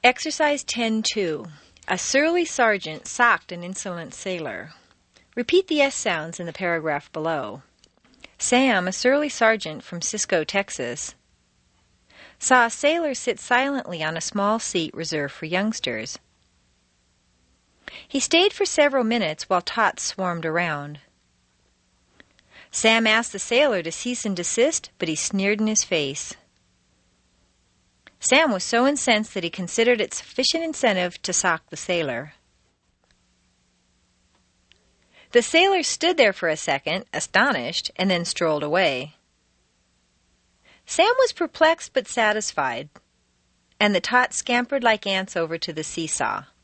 Exercise 10-2. A surly sergeant socked an insolent sailor. Repeat the S sounds in the paragraph below. Sam, a surly sergeant from Cisco, Texas, saw a sailor sit silently on a small seat reserved for youngsters. He stayed for several minutes while tots swarmed around. Sam asked the sailor to cease and desist, but he sneered in his face. Sam was so incensed that he considered it sufficient incentive to sock the sailor. The sailor stood there for a second, astonished, and then strolled away. Sam was perplexed but satisfied, and the tots scampered like ants over to the seesaw.